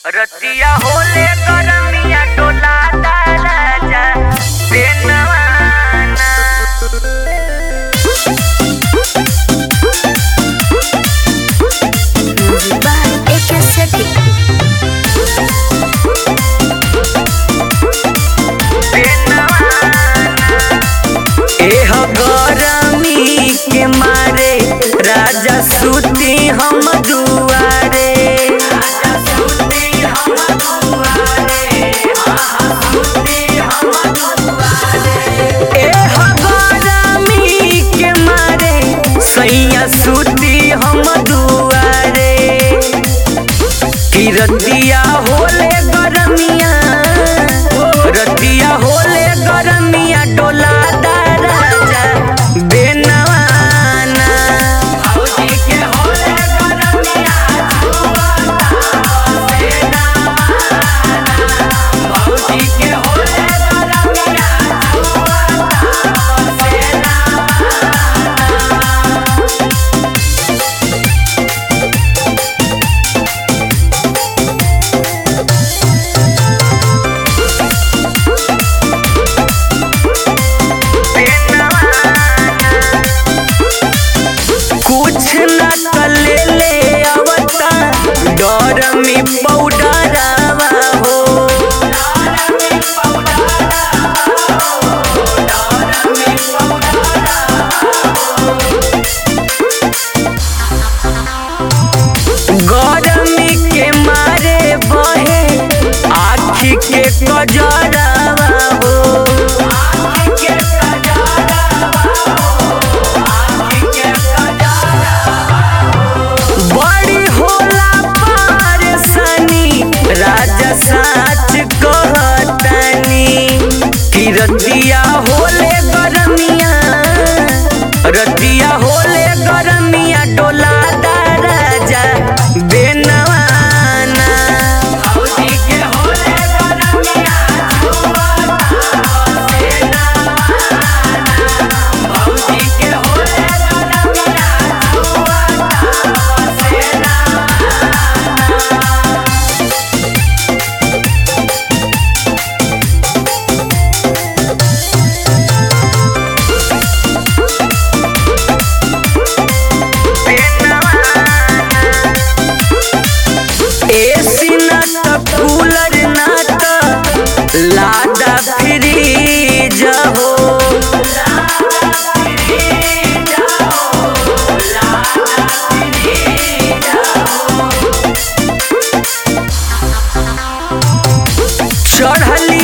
रतिया होले करमिया टोला राजा बेनवाना। एह गरमी के मारे राजा सुती हम दुआरे। एह गरमी के मारे सैया सुती हम दुआरे। कि रतिया होले गरमिया, रतिया होले गरमिया डोला राजा बेनवाना। भौजी के होले गरमिया भौजी के होले गरमिया कुछ न कले ले आवता डर में पौडरावा हो। गरमी के मारे बहे आँखी के कजरावा हो। बड़ी होला परेशानी राजा साच कहतनी। कि रतिया होले गरमिया, रतिया होले गरमिया डोला राजा बेनवाना। भौजी के होले गरमिया भौजी के होले गरमिया एसी ना त कूलर ना त लादा फ्रीज हो। चढ़ली